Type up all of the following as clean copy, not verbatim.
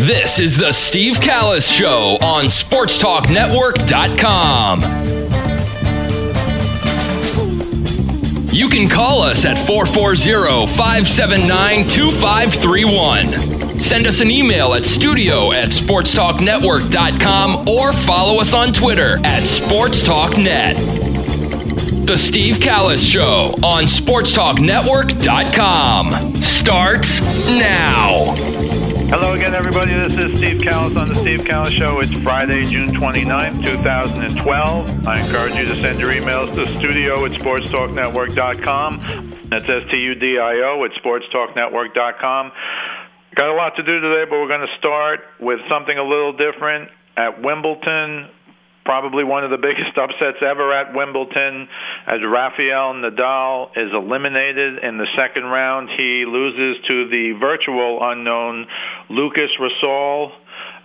This is the Steve Callis Show on SportsTalkNetwork.com. You can call us at 440-579-2531. Send us an email at studio@SportsTalkNetwork.com or follow us on Twitter at SportsTalkNet. The Steve Callis Show on SportsTalkNetwork.com starts now. Hello again, everybody. This is Steve Callis on the Steve Callis Show. It's Friday, June 29th, 2012. I encourage you to send your emails to studio@sportstalknetwork.com. That's STUDIO at sportstalknetwork.com. Got a lot to do today, but we're going to start with something a little different. At Wimbledon, probably one of the biggest upsets ever at Wimbledon, as Rafael Nadal is eliminated in the second round. He loses to the virtual unknown Lucas Rosol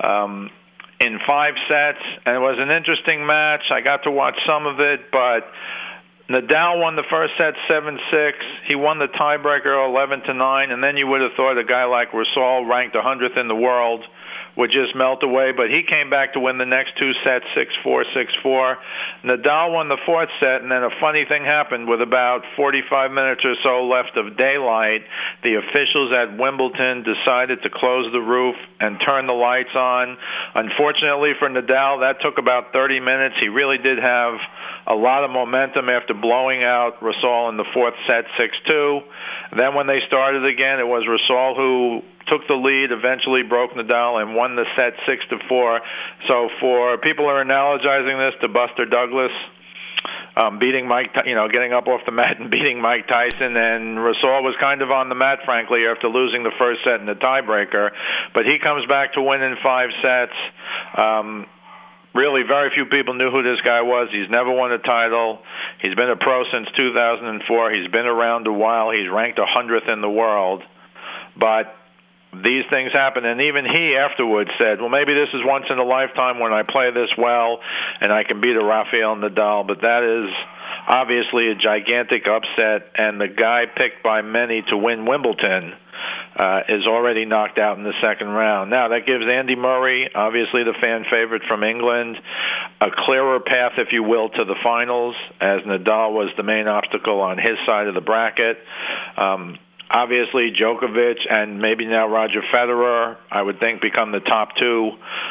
in 5 sets, and it was an interesting match. I got to watch some of it, but Nadal won the first set 7-6. He won the tiebreaker 11-9, and then you would have thought a guy like Rosol, ranked 100th in the world, would just melt away, but he came back to win the next 2 sets, 6-4, 6-4. Nadal won the 4th set, and then a funny thing happened. With about 45 minutes or so left of daylight, the officials at Wimbledon decided to close the roof and turn the lights on. Unfortunately for Nadal, that took about 30 minutes. He really did have a lot of momentum after blowing out Rosol in the 4th set, 6-2. Then when they started again, it was Rosol who took the lead, eventually broke Nadal, and won the set 6-4. So for people who are analogizing this to Buster Douglas beating Mike, getting up off the mat and beating Mike Tyson, and Rosol was kind of on the mat, frankly, after losing the first set in the tiebreaker. But he comes back to win in 5 sets. Really, very few people knew who this guy was. He's never won a title. He's been a pro since 2004. He's been around a while. He's ranked 100th in the world. But these things happen, and even he afterwards said, well, maybe this is once in a lifetime when I play this well and I can beat a Rafael Nadal, but that is obviously a gigantic upset, and the guy picked by many to win Wimbledon is already knocked out in the second round. Now, that gives Andy Murray, obviously the fan favorite from England, a clearer path, if you will, to the finals, as Nadal was the main obstacle on his side of the bracket. Obviously, Djokovic and maybe now Roger Federer, I would think, become the top 2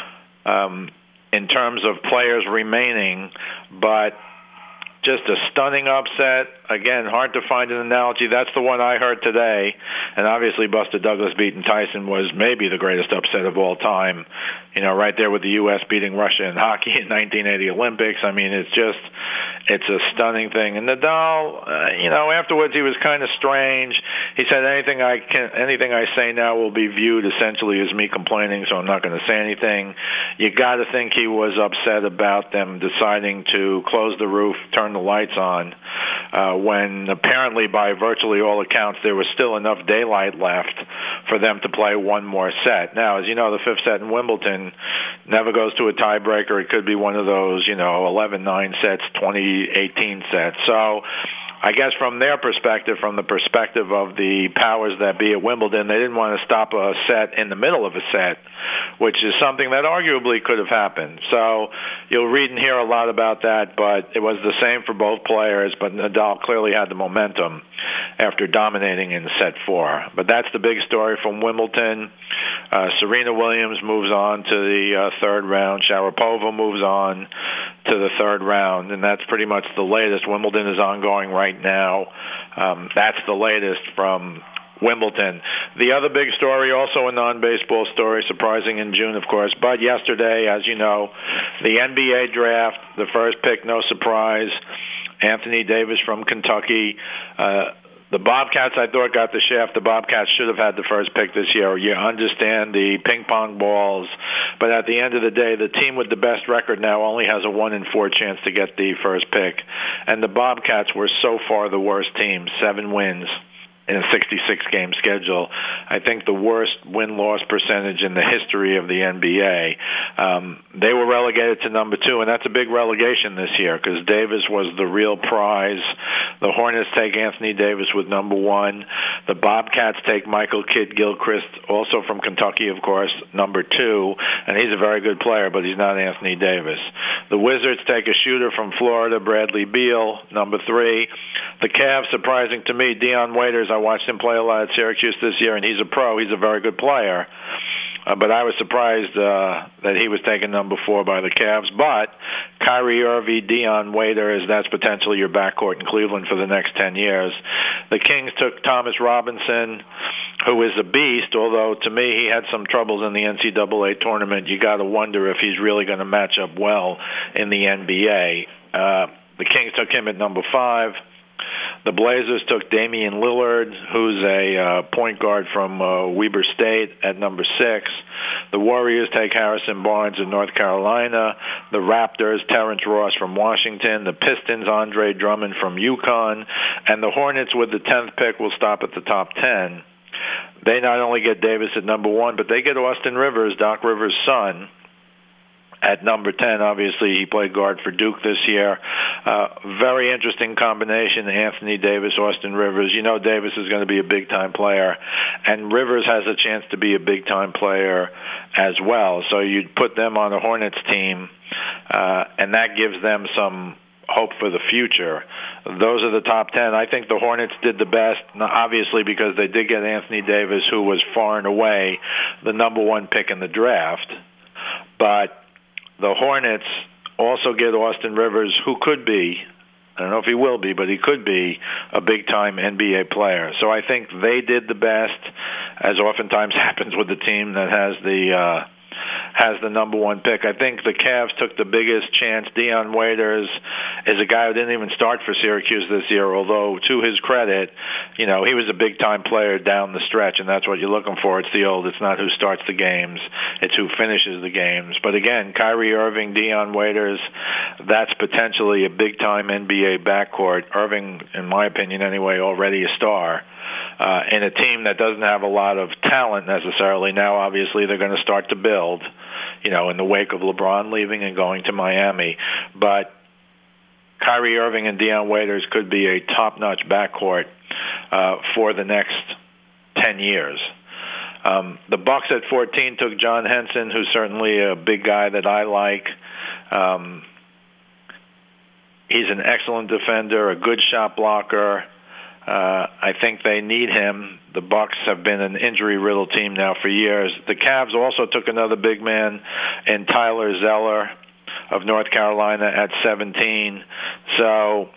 in terms of players remaining. But just a stunning upset. Again, hard to find an analogy. That's the one I heard today. And obviously, Buster Douglas beating Tyson was maybe the greatest upset of all time. Right there with the U.S. beating Russia in hockey in 1980 Olympics. I mean, it's a stunning thing. And Nadal, afterwards he was kind of strange. He said, anything I say now will be viewed essentially as me complaining, so I'm not going to say anything. You got to think he was upset about them deciding to close the roof, turn the lights on, when apparently by virtually all accounts there was still enough daylight left for them to play one more set. Now, as you know, the 5th set in Wimbledon never goes to a tiebreaker. It could be one of those, 11-9 sets, 20-18 sets. So I guess from their perspective, from the perspective of the powers that be at Wimbledon, they didn't want to stop a set in the middle of a set, which is something that arguably could have happened. So you'll read and hear a lot about that, but it was the same for both players, but Nadal clearly had the momentum after dominating in set 4. But that's the big story from Wimbledon. Serena Williams moves on to the 3rd round. Sharapova moves on to the 3rd round, and that's pretty much the latest. Wimbledon is ongoing right now. That's the latest from Wimbledon. The other big story, also a non-baseball story, surprising in June, of course, but yesterday, as you know, the NBA draft, the first pick, no surprise, Anthony Davis from Kentucky. The Bobcats, I thought, got the shaft. The Bobcats should have had the first pick this year. You understand the ping-pong balls, but at the end of the day, the team with the best record now only has a 1 in 4 chance to get the first pick. And the Bobcats were so far the worst team, 7 wins. in a 66-game schedule. I think the worst win-loss percentage in the history of the NBA. They were relegated to number 2, and that's a big relegation this year because Davis was the real prize. The Hornets take Anthony Davis with number 1. The Bobcats take Michael Kidd-Gilchrist, also from Kentucky, of course, number 2, and he's a very good player, but he's not Anthony Davis. The Wizards take a shooter from Florida, Bradley Beal, number 3. The Cavs, surprising to me, Dion Waiters, I watched him play a lot at Syracuse this year, and he's a pro. He's a very good player. But I was surprised that he was taken number 4 by the Cavs. But Kyrie Irving, Dion Waiters, that's potentially your backcourt in Cleveland for the next 10 years. The Kings took Thomas Robinson, who is a beast, although to me he had some troubles in the NCAA tournament. You got to wonder if he's really going to match up well in the NBA. The Kings took him at number 5. The Blazers took Damian Lillard, who's a point guard from Weber State, at number 6. The Warriors take Harrison Barnes in North Carolina. The Raptors, Terrence Ross from Washington. The Pistons, Andre Drummond from UConn. And the Hornets, with the 10th pick, will stop at the top 10. They not only get Davis at number 1, but they get Austin Rivers, Doc Rivers' son, at number 10. Obviously, he played guard for Duke this year. Very interesting combination, Anthony Davis, Austin Rivers. You know Davis is going to be a big-time player, and Rivers has a chance to be a big-time player as well. So you'd put them on the Hornets team, and that gives them some hope for the future. Those are the top 10. I think the Hornets did the best, obviously because they did get Anthony Davis, who was far and away the number 1 pick in the draft. But the Hornets also get Austin Rivers, who could be, I don't know if he will be, but he could be a big-time NBA player. So I think they did the best, as oftentimes happens with the team that has the number 1 pick. I think the Cavs took the biggest chance. Dion Waiters is a guy who didn't even start for Syracuse this year, although to his credit, he was a big-time player down the stretch, and that's what you're looking for. It's not who starts the games, it's who finishes the games. But again, Kyrie Irving, Dion Waiters, that's potentially a big-time NBA backcourt. Irving, in my opinion anyway, already a star. In a team that doesn't have a lot of talent necessarily. Now, obviously, they're going to start to build, in the wake of LeBron leaving and going to Miami. But Kyrie Irving and Dion Waiters could be a top-notch backcourt for the next 10 years. The Bucks at 14 took John Henson, who's certainly a big guy that I like. He's an excellent defender, a good shot blocker. I think they need him. The Bucks have been an injury-riddled team now for years. The Cavs also took another big man in Tyler Zeller of North Carolina at 17. So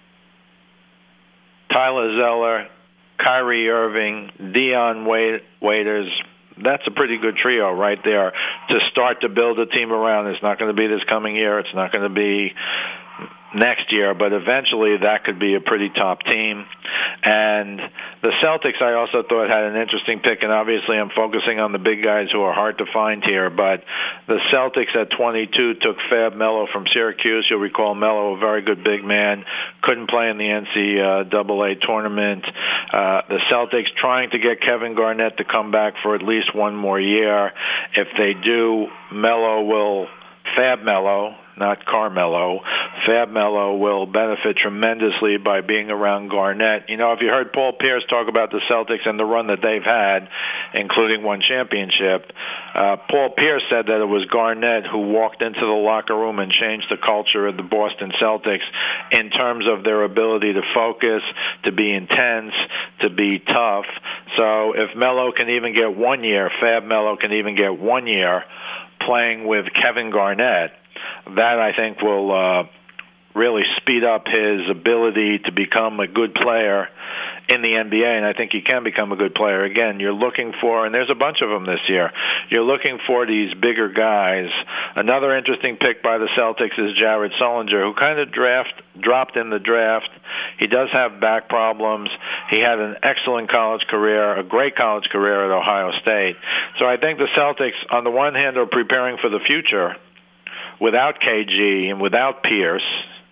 Tyler Zeller, Kyrie Irving, Dion Waiters, that's a pretty good trio right there to start to build a team around. It's not going to be this coming year. It's not going to be next year, but eventually that could be a pretty top team. And the Celtics, I also thought, had an interesting pick, and obviously I'm focusing on the big guys who are hard to find here, but the Celtics at 22 took Fab Melo from Syracuse. You'll recall Melo, a very good big man, couldn't play in the NCAA tournament. The Celtics trying to get Kevin Garnett to come back for at least one more year. If they do, Fab Melo, not Carmelo, Fab Melo will benefit tremendously by being around Garnett. If you heard Paul Pierce talk about the Celtics and the run that they've had, including one championship, Paul Pierce said that it was Garnett who walked into the locker room and changed the culture of the Boston Celtics in terms of their ability to focus, to be intense, to be tough. So if Melo can even get 1 year, Fab Melo can even get 1 year playing with Kevin Garnett, that I think will really speed up his ability to become a good player in the NBA, and I think he can become a good player. Again, you're looking for, and there's a bunch of them this year, you're looking for these bigger guys. Another interesting pick by the Celtics is Jared Sullinger, who kind of dropped in the draft. He does have back problems. He had an excellent college career, a great college career at Ohio State. So I think the Celtics, on the one hand, are preparing for the future without KG and without Pierce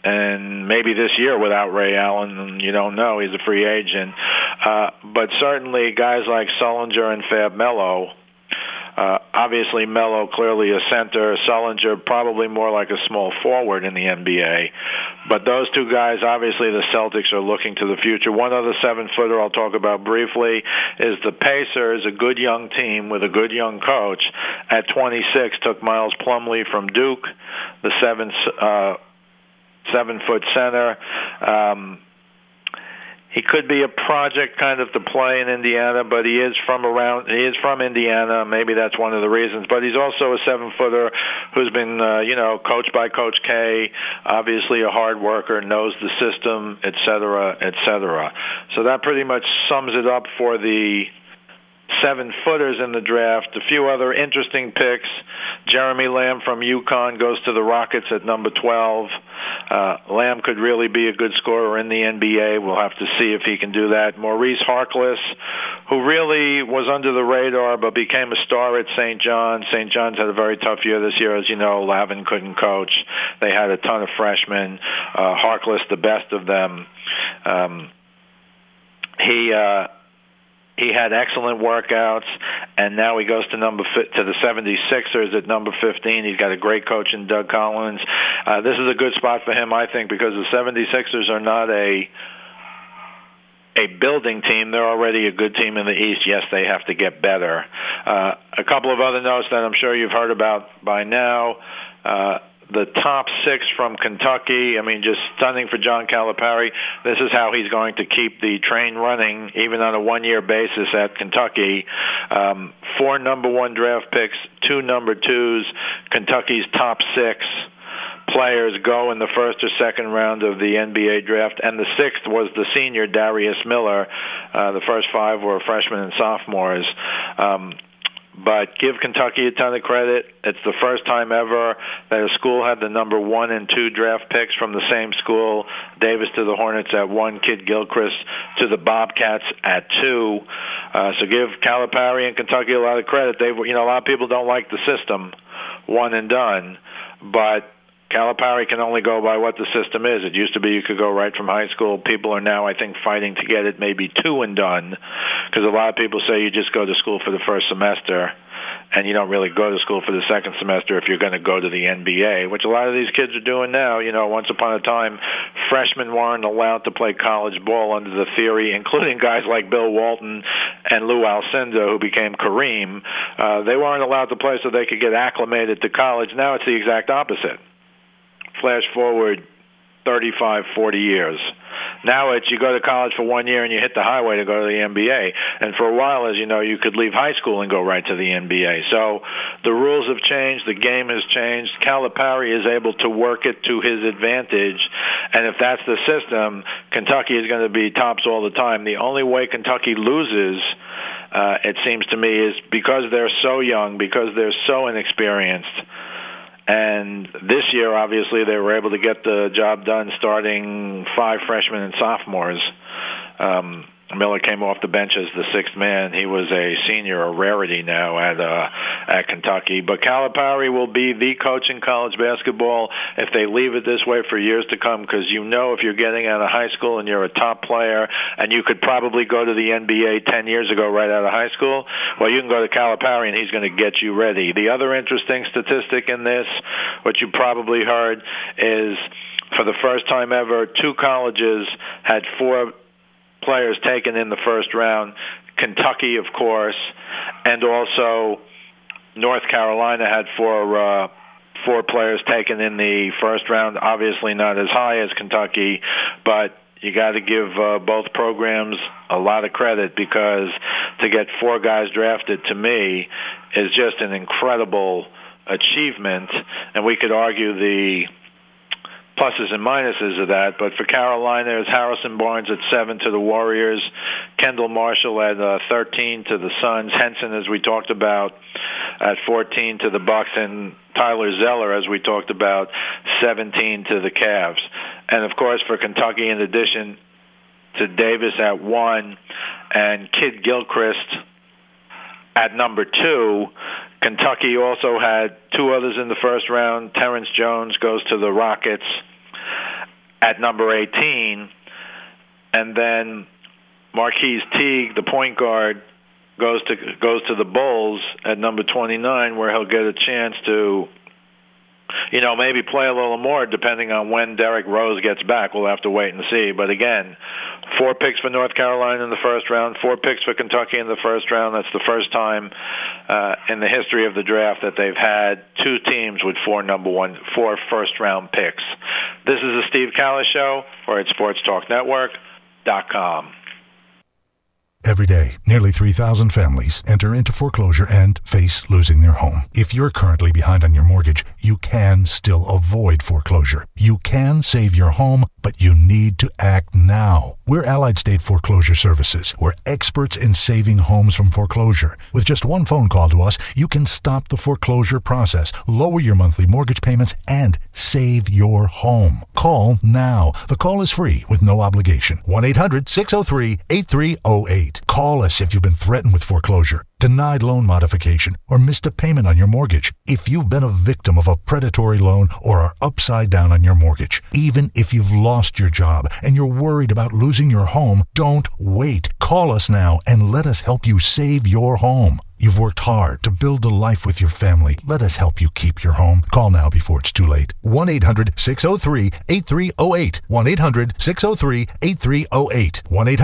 and maybe this year without Ray Allen, you don't know. He's a free agent. But certainly guys like Sullinger and Fab Melo, obviously Melo clearly a center, Sullinger probably more like a small forward in the NBA. But those two guys, obviously the Celtics are looking to the future. One other 7-footer I'll talk about briefly is the Pacers, a good young team with a good young coach. At 26, took Miles Plumlee from Duke, the 7-foot center. He could be a project kind of to play in Indiana, but he is from Indiana. Maybe that's one of the reasons. But he's also a 7-footer who's been, coached by Coach K, obviously a hard worker, knows the system, et cetera, et cetera. So that pretty much sums it up for the 7-footers in the draft. A few other interesting picks. Jeremy Lamb from UConn goes to the Rockets at number 12. Lamb could really be a good scorer in the NBA. We'll have to see if he can do that. Maurice Harkless, who really was under the radar but became a star at St. John's. St. John's had a very tough year this year. As you know, Lavin couldn't coach. They had a ton of freshmen. Harkless, the best of them. He had excellent workouts, and now he goes to the 76ers at number 15. He's got a great coach in Doug Collins. This is a good spot for him, I think, because the 76ers are not a building team. They're already a good team in the East. Yes, they have to get better. A couple of other notes that I'm sure you've heard about by now. The top 6 from Kentucky, just stunning for John Calipari. This is how he's going to keep the train running, even on a one-year basis at Kentucky. 4 number 1 draft picks, 2 number 2s. Kentucky's top 6 players go in the first or second round of the NBA draft, and the 6th was the senior Darius Miller. The first 5 were freshmen and sophomores. But give Kentucky a ton of credit. It's the first time ever that a school had the number 1 and 2 draft picks from the same school. Davis to the Hornets at 1, Kid Gilchrist to the Bobcats at 2. So give Calipari and Kentucky a lot of credit. A lot of people don't like the system, one and done, but Calipari can only go by what the system is. It used to be you could go right from high school. People are now, I think, fighting to get it maybe 2 and done, because a lot of people say you just go to school for the first semester and you don't really go to school for the second semester if you're going to go to the NBA, which a lot of these kids are doing now. Once upon a time, freshmen weren't allowed to play college ball under the theory, including guys like Bill Walton and Lou Alcindor, who became Kareem. They weren't allowed to play so they could get acclimated to college. Now it's the exact opposite. Flash forward 35, 40 years. Now you go to college for 1 year and you hit the highway to go to the NBA. And for a while, as you know, you could leave high school and go right to the NBA. So the rules have changed. The game has changed. Calipari is able to work it to his advantage. And if that's the system, Kentucky is going to be tops all the time. The only way Kentucky loses, it seems to me, is because they're so young, because they're so inexperienced. And this year, obviously, they were able to get the job done starting 5 freshmen and sophomores. Miller came off the bench as the 6th man. He was a senior, a rarity now at Kentucky. But Calipari will be the coach in college basketball if they leave it this way for years to come, because if you're getting out of high school and you're a top player and you could probably go to the NBA 10 years ago right out of high school, well, you can go to Calipari and he's going to get you ready. The other interesting statistic in this, what you probably heard, is for the first time ever, 2 colleges had 4 players taken in the first round. Kentucky, of course, and also North Carolina had 4 players taken in the first round. Obviously not as high as Kentucky, but you got to give both programs a lot of credit, because to get 4 guys drafted, to me, is just an incredible achievement. And we could argue the pluses and minuses of that, but for Carolina, it's Harrison Barnes at 7 to the Warriors, Kendall Marshall at 13 to the Suns, Henson, as we talked about, at 14 to the Bucks, and Tyler Zeller, as we talked about, 17 to the Cavs. And, of course, for Kentucky, in addition to Davis at 1 and Kid Gilchrist at number 2, Kentucky also had 2 others in the first round. Terrence Jones goes to the Rockets, at number 18, and then Marquise Teague, the point guard, goes to the Bulls at number 29, where he'll get a chance to, maybe play a little more depending on when Derrick Rose gets back. We'll have to wait and see. But again, 4 picks for North Carolina in the first round, 4 picks for Kentucky in the first round. That's the first time in the history of the draft that they've had 2 teams with 4 first-round picks. This is the Steve Callis Show. We're at SportsTalkNetwork.com. Every day, nearly 3,000 families enter into foreclosure and face losing their home. If you're currently behind on your mortgage, you can still avoid foreclosure. You can save your home, but you need to act now. We're Allied State Foreclosure Services. We're experts in saving homes from foreclosure. With just one phone call to us, you can stop the foreclosure process, lower your monthly mortgage payments, and save your home. Call now. The call is free with no obligation. 1-800-603-8308. Call us if you've been threatened with foreclosure, denied loan modification, or missed a payment on your mortgage. If you've been a victim of a predatory loan or are upside down on your mortgage, even if you've lost your job and you're worried about losing your home, don't wait. Call us now and let us help you save your home. You've worked hard to build a life with your family. Let us help you keep your home. Call now before it's too late. 1-800-603-8308. 1-800-603-8308.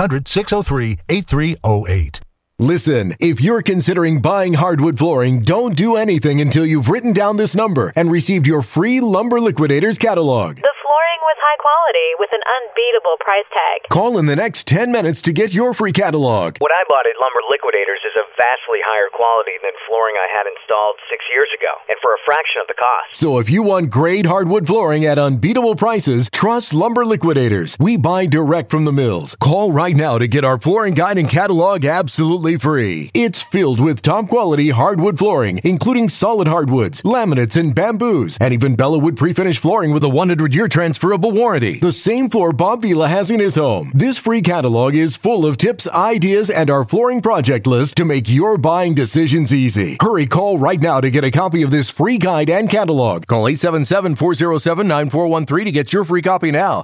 1-800-603-8308. Listen, if you're considering buying hardwood flooring, don't do anything until you've written down this number and received your free Lumber Liquidators catalog. The flooring was high quality with an unbeatable price tag. Call in the next 10 minutes to get your free catalog. What I bought at Lumber Liquidators is of vastly higher quality than flooring I had installed 6 years ago, and for a fraction of the cost. So if you want great hardwood flooring at unbeatable prices, trust Lumber Liquidators. We buy direct from the mills. Call right now to get our flooring guide and catalog absolutely free. It's filled with top quality hardwood flooring, including solid hardwoods, laminates, and bamboos, and even Bellawood pre-finished flooring with a 100-year transferable warranty. The same floor Bob Vila has in his home. This free catalog is full of tips, ideas, and our flooring project list to make your buying decisions easy. Hurry, call right now to get a copy of this free guide and catalog. Call 877-407-9413 to get your free copy now.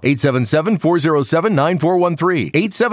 877-407-9413.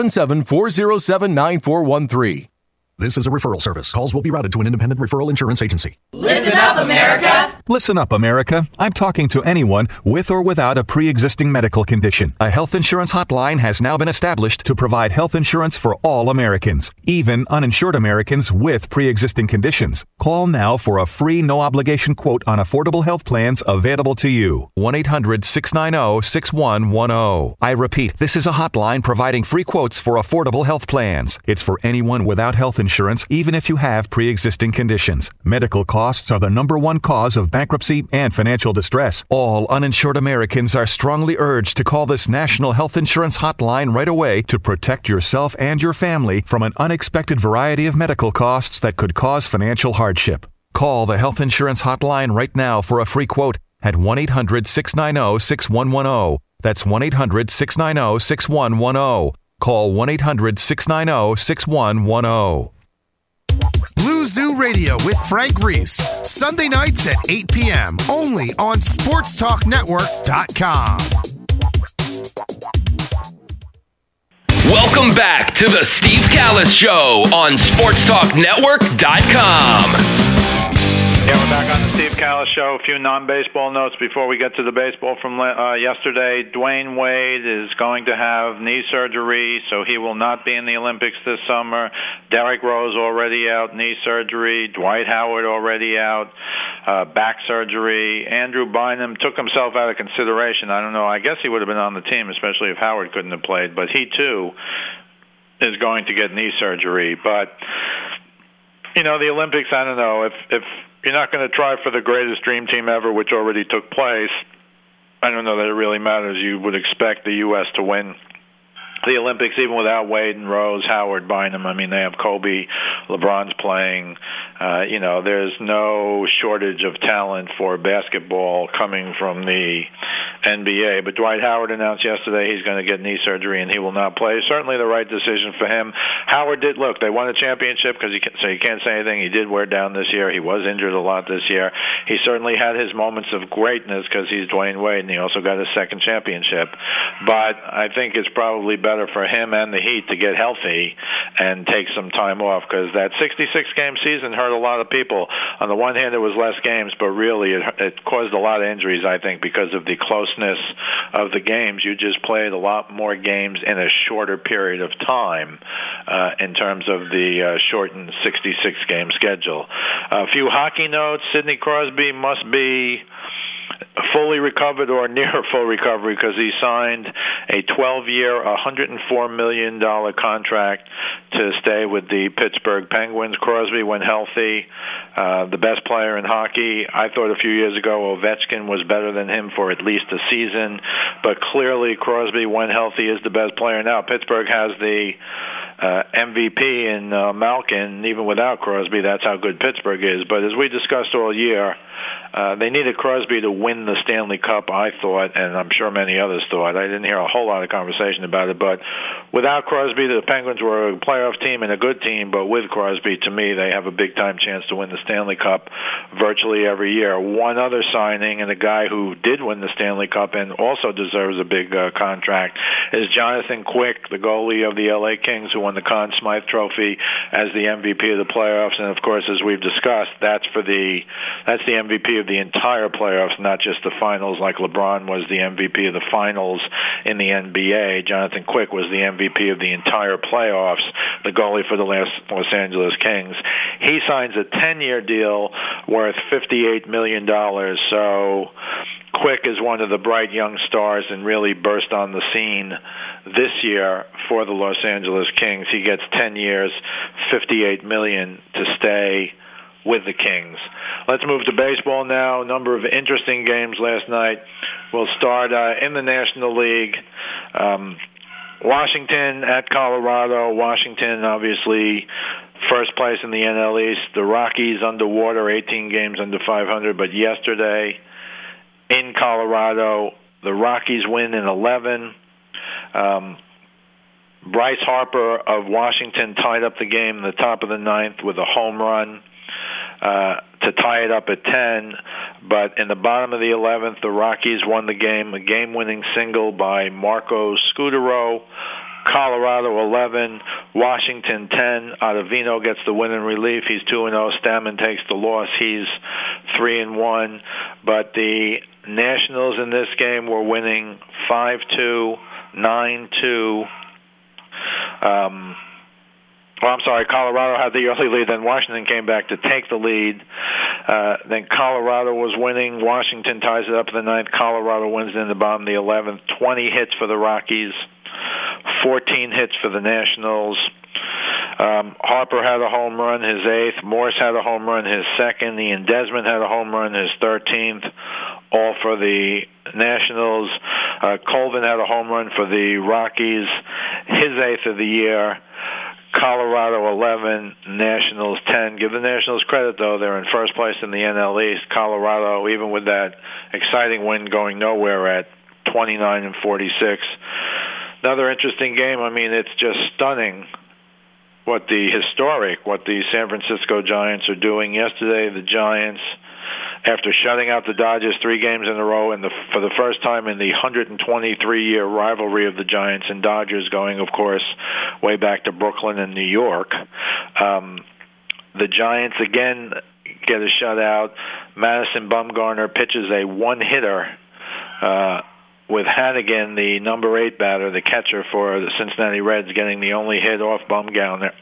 877-407-9413. This is a referral service. Calls will be routed to an independent referral insurance agency. Listen up, America! Listen up, America. I'm talking to anyone with or without a pre-existing medical condition. A health insurance hotline has now been established to provide health insurance for all Americans, even uninsured Americans with pre-existing conditions. Call now for a free, no-obligation quote on affordable health plans available to you. 1-800-690-6110. I repeat, this is a hotline providing free quotes for affordable health plans. It's for anyone without health insurance, even if you have pre-existing conditions. Medical costs are the number one cause of bankruptcy and financial distress. All uninsured Americans are strongly urged to call this national health insurance hotline right away to protect yourself and your family from an unexpected variety of medical costs that could cause financial hardship. Call the health insurance hotline right now for a free quote at 1-800-690-6110. That's 1-800-690-6110. Call 1-800-690-6110. Blue Zoo Radio with Frank Reese. Sunday nights at 8 p.m. Only on SportsTalkNetwork.com. Welcome back to the Steve Callis Show on SportsTalkNetwork.com. Yeah, we're back on the Steve Callis Show. A few non-baseball notes before we get to the baseball from yesterday. Dwayne Wade is going to have knee surgery, so he will not be in the Olympics this summer. Derrick Rose already out, knee surgery. Dwight Howard already out, back surgery. Andrew Bynum took himself out of consideration. I don't know. I guess he would have been on the team, especially if Howard couldn't have played. But he, too, is going to get knee surgery. But, the Olympics, I don't know. If you're not going to try for the greatest dream team ever, which already took place, I don't know that it really matters. You would expect the U.S. to win the Olympics, even without Wade and Rose, Howard, Bynum. I mean, they have Kobe, LeBron's playing. There's no shortage of talent for basketball coming from the NBA. But Dwight Howard announced yesterday he's going to get knee surgery and he will not play. Certainly the right decision for him. Howard did, look, they won a championship, so you can't say anything. He did wear down this year. He was injured a lot this year. He certainly had his moments of greatness because he's Dwayne Wade, and he also got his second championship. But I think it's probably better for him and the Heat to get healthy and take some time off, because that 66-game season hurt a lot of people. On the one hand, it was less games, but really it caused a lot of injuries, I think, because of the closeness of the games. You just played a lot more games in a shorter period of time in terms of the shortened 66-game schedule. A few hockey notes. Sidney Crosby must be fully recovered or near full recovery, because he signed a 12-year, $104 million contract to stay with the Pittsburgh Penguins. Crosby, when healthy, the best player in hockey. I thought a few years ago Ovechkin was better than him for at least a season, but clearly Crosby, when healthy, is the best player now. Pittsburgh has the MVP in Malkin. Even without Crosby, that's how good Pittsburgh is. But as we discussed all year, they needed Crosby to win the Stanley Cup, I thought, and I'm sure many others thought. I didn't hear a whole lot of conversation about it, but without Crosby, the Penguins were a playoff team and a good team, but with Crosby, to me, they have a big-time chance to win the Stanley Cup virtually every year. One other signing, and a guy who did win the Stanley Cup and also deserves a big contract, is Jonathan Quick, the goalie of the LA Kings, who won the Conn Smythe Trophy as the MVP of the playoffs. And, of course, as we've discussed, that's the MVP of the entire playoffs, not just the finals, like LeBron was the MVP of the finals in the NBA. Jonathan Quick was the MVP of the entire playoffs, the goalie for the Los Angeles Kings. He signs a 10-year deal worth $58 million. So Quick is one of the bright young stars and really burst on the scene this year for the Los Angeles Kings. He gets 10 years, $58 million to stay with the Kings. Let's move to baseball now. A number of interesting games last night. We'll start in the National League. Washington at Colorado. Washington, obviously, first place in the NL East. The Rockies underwater, 18 games under 500. But yesterday in Colorado, the Rockies win in 11. Bryce Harper of Washington tied up the game in the top of the ninth with a home run to tie it up at 10. But in the bottom of the 11th, the Rockies won the game, a game-winning single by Marco Scutaro. Colorado 11, Washington 10. Ottavino gets the win in relief. He's 2-0. Stammen takes the loss. He's 3-1. But the Nationals in this game were winning 5-2, 9-2. Colorado had the early lead, then Washington came back to take the lead. Then Colorado was winning. Washington ties it up in the ninth. Colorado wins in the bottom of the 11th. 20 hits for the Rockies, 14 hits for the Nationals. Harper had a home run, his 8th. Morse had a home run, his 2nd. Ian Desmond had a home run, his 13th. All for the Nationals. Colvin had a home run for the Rockies, his 8th of the year. Colorado 11, Nationals 10. Give the Nationals credit, though. They're in first place in the NL East. Colorado, even with that exciting win going nowhere at 29-46. Another interesting game. I mean, it's just stunning what the San Francisco Giants are doing. Yesterday, the Giants, after shutting out the Dodgers 3 games in a row, and for the first time in the 123-year rivalry of the Giants and Dodgers, going, of course, way back to Brooklyn and New York, the Giants again get a shutout. Madison Bumgarner pitches a one-hitter with Hannigan, the number 8 batter, the catcher for the Cincinnati Reds, getting the only hit off Bumgarner,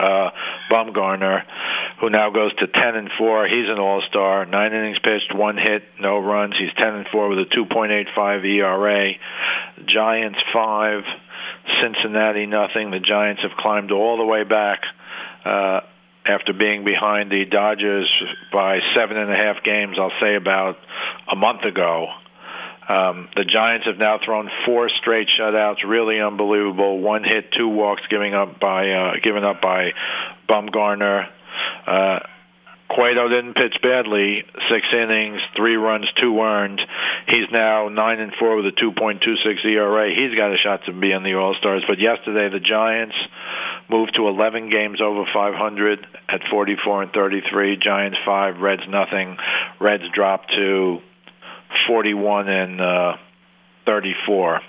who now goes to 10-4. He's an all-star. 9 innings pitched, 1 hit, no runs. He's 10-4 with a 2.85 ERA. Giants 5, Cincinnati nothing. The Giants have climbed all the way back after being behind the Dodgers by 7.5 games, I'll say about a month ago. The Giants have now thrown 4 straight shutouts, really unbelievable. 1 hit, 2 walks given up by Bumgarner. Cueto didn't pitch badly. 6 innings, 3 runs, 2 earned. He's now 9-4 with a 2.26 ERA. He's got a shot to be in the All-Stars. But yesterday, the Giants moved to 11 games over 500 at 44-33. Giants 5, Reds nothing. Reds dropped to 41-34.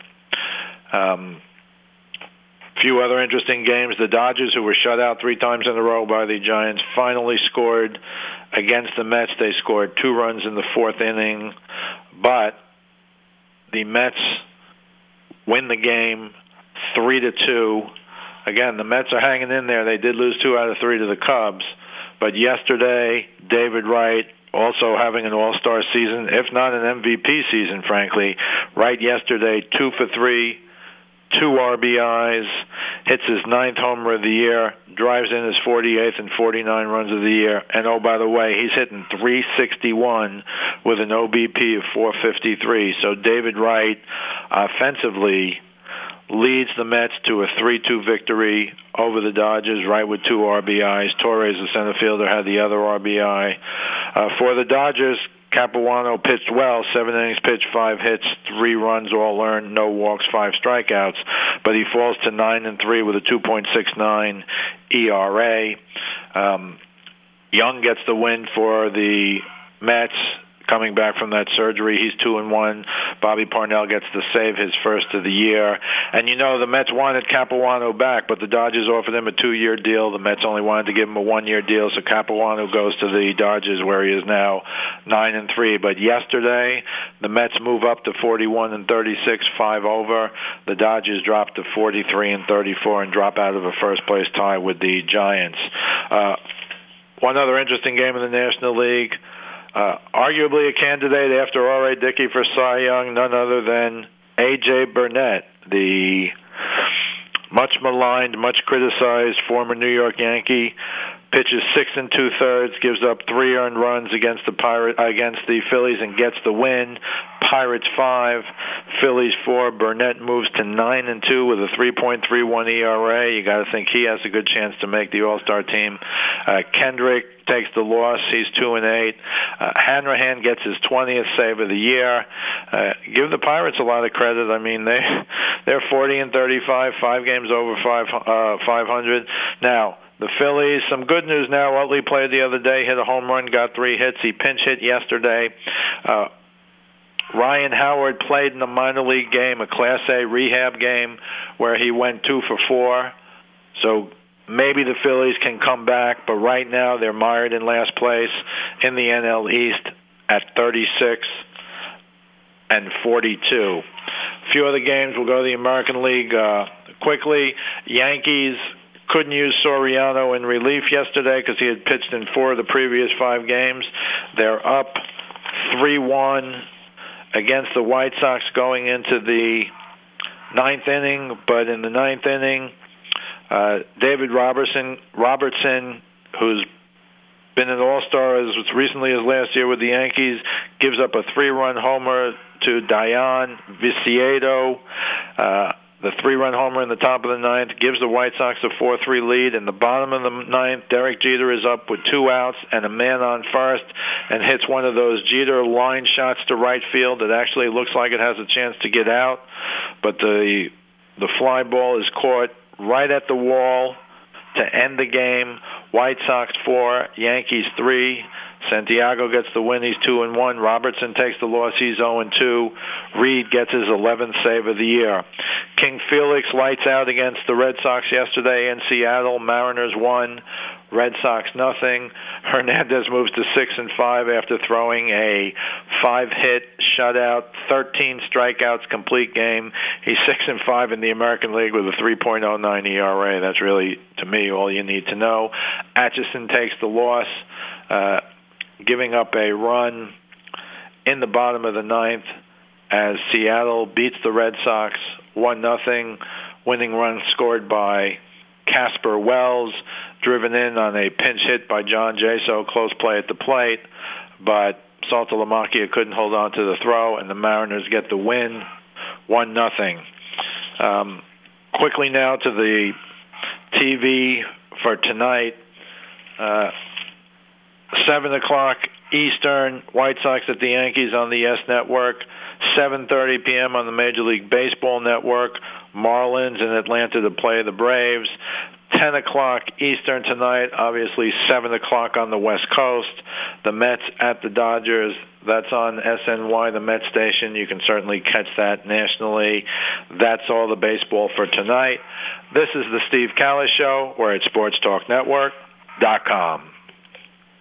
Few other interesting games. The Dodgers, who were shut out 3 times in a row by the Giants, finally scored against the Mets. They scored 2 runs in the 4th inning, but the Mets win the game 3-2. Again, the Mets are hanging in there. They did lose 2 out of 3 to the Cubs, but yesterday, David Wright, also having an all-star season, if not an MVP season, frankly. Wright yesterday, 2 for 3. 2 RBIs, hits his 9th homer of the year, drives in his 48th and 49 runs of the year, and oh, by the way, he's hitting .361 with an OBP of .453. So David Wright offensively leads the Mets to a 3-2 victory over the Dodgers, Wright with 2 RBIs. Torres, the center fielder, had the other RBI. For the Dodgers, Capuano pitched well, 7 innings pitched, 5 hits, 3 runs, all earned, no walks, 5 strikeouts, but he falls to 9-3 with a 2.69 ERA. Young gets the win for the Mets, coming back from that surgery. He's 2-1. Bobby Parnell gets to save his first of the year. And you know, the Mets wanted Capuano back, but the Dodgers offered him a 2-year deal. The Mets only wanted to give him a 1-year deal, so Capuano goes to the Dodgers, where he is now 9-3. But yesterday, the Mets move up to 41-36, 5 over. The Dodgers drop to 43-34 and drop out of a first-place tie with the Giants. One other interesting game in the National League. Arguably a candidate after R.A. Dickey for Cy Young, none other than A.J. Burnett, the much maligned, much criticized former New York Yankee. Pitches 6 2/3, gives up 3 earned runs against the Phillies and gets the win. Pirates 5, Phillies 4. Burnett moves to 9-2 with a 3.31 ERA. You got to think he has a good chance to make the All-Star team. Kendrick takes the loss. He's 2-8. Hanrahan gets his 20th save of the year. Give the Pirates a lot of credit. I mean, they're 40-35, 5 games over 500. Now, the Phillies, some good news now. Utley played the other day, hit a home run, got 3 hits. He pinch hit yesterday. Ryan Howard played in a minor league game, a Class A rehab game, where he went 2 for 4. So maybe the Phillies can come back, but right now they're mired in last place in the NL East at 36-42. A few other games. We'll go to the American League quickly. Yankees couldn't use Soriano in relief yesterday because he had pitched in 4 of the previous 5 games. They're up 3-1 against the White Sox going into the 9th inning, but in the 9th inning, David Robertson, who's been an all-star as recently as last year with the Yankees, gives up a 3-run homer to Dayan Viciedo. The 3-run homer in the top of the 9th gives the White Sox a 4-3 lead. In the bottom of the 9th, Derek Jeter is up with 2 outs and a man on first and hits one of those Jeter line shots to right field that actually looks like it has a chance to get out. But the fly ball is caught right at the wall to end the game. White Sox 4, Yankees 3. Santiago gets the win. He's 2-1. Robertson takes the loss. He's 0-2. Reed gets his 11th save of the year. King Felix lights out against the Red Sox yesterday in Seattle. Mariners 1, Red Sox nothing. Hernandez moves to 6-5 after throwing a 5-hit shutout, 13 strikeouts, complete game. He's 6-5 in the American League with a 3.09 ERA. That's really, to me, all you need to know. Atchison takes the loss, giving up a run in the bottom of the 9th as Seattle beats the Red Sox 1-0. Winning run scored by Casper Wells, driven in on a pinch hit by John Jaso, close play at the plate. But Saltalamacchia couldn't hold on to the throw, and the Mariners get the win, 1-0. Quickly now to the TV for tonight. 7 o'clock Eastern, White Sox at the Yankees on the YES Network. 7:30 p.m. on the Major League Baseball Network. Marlins in Atlanta to play the Braves. 10 o'clock Eastern tonight, obviously 7 o'clock on the West Coast. The Mets at the Dodgers. That's on SNY, the Met station. You can certainly catch that nationally. That's all the baseball for tonight. This is the Steve Callis Show. We're at SportsTalkNetwork.com.